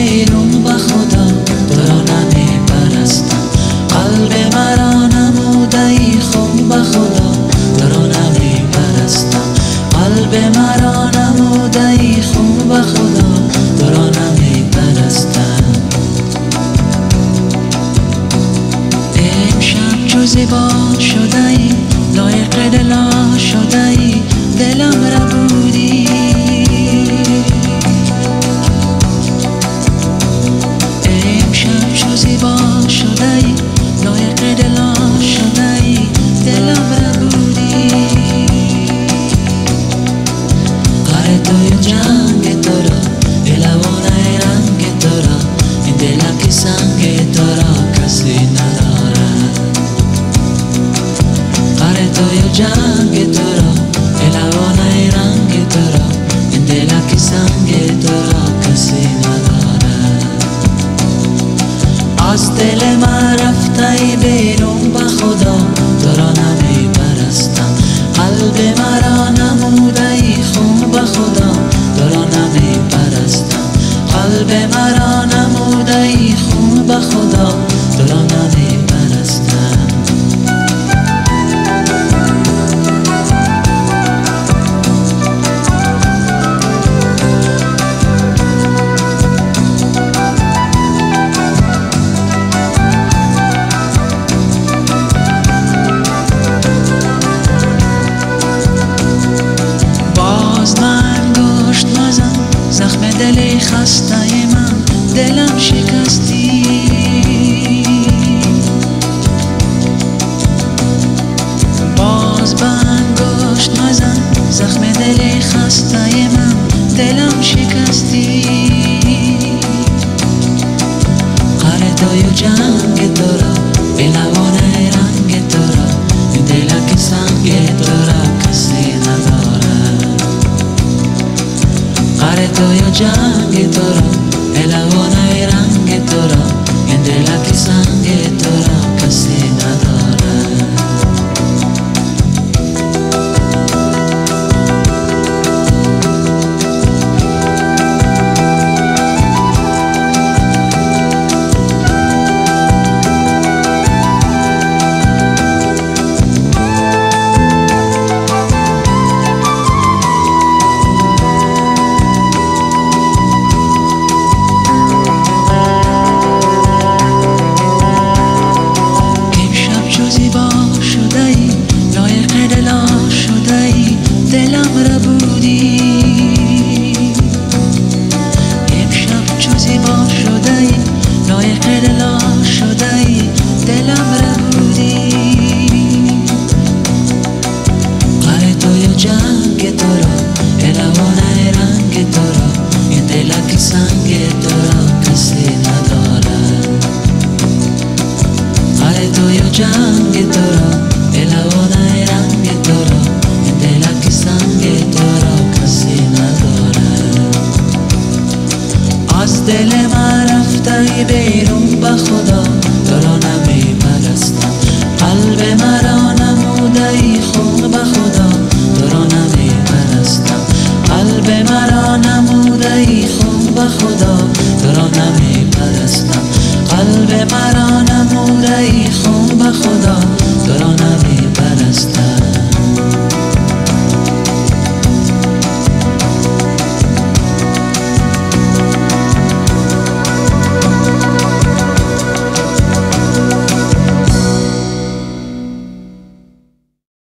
بیرون به خدا تو را نمی پرستم. قلب مرا نموده ای خون به خدا تو را نمی پرستم. قلب مرا نموده ای خون به خدا تو را نمی پرستم. امشب چو زیبا شده ای لایق دلا شده ای دلم را بودی. امشب چو زیبا شده ای لایق دلا شده ای دلم را بودی. قره توی جنگ تو را دلوانه رنگ تو را این دل که سنگ تو را کسی ندارد. قره توی جنگ تو را دلوانه رنگ تو را این دل که سنگ تو را کسی ندارد. از دل من رفته ای بیرون به خدا تو را نمی پرستم. قلب مرا نموده ای خون به خدا تو را نمی پرستم. قلب مرا نموده ای خون به خدا تو را نمی پرستم. زخم دل خسته من دلم شکستی. باز به انگشت مزن زخم دل خسته من دلم شکستی. قره توی جنگ تو را بلوانه رنگ تو را این دل که سنگ تو را کسی ندارد. قره توی جنگ تو را الوانه رنگ تو را این دل که سنگ تو را کسی ندارد. دلم را بودی. امشب چو زیبا شده ای لایق دلا شده ای دلم را بودی. قره توی جنگ تو را الوانه رنگ تو را این دل که سنگ تو را کسی ندارد. قره توی جنگ تو را الوانه رنگ تو را این دل که سنگ تو را کسی ندارد. از دل من رفته ای بیرون به خدا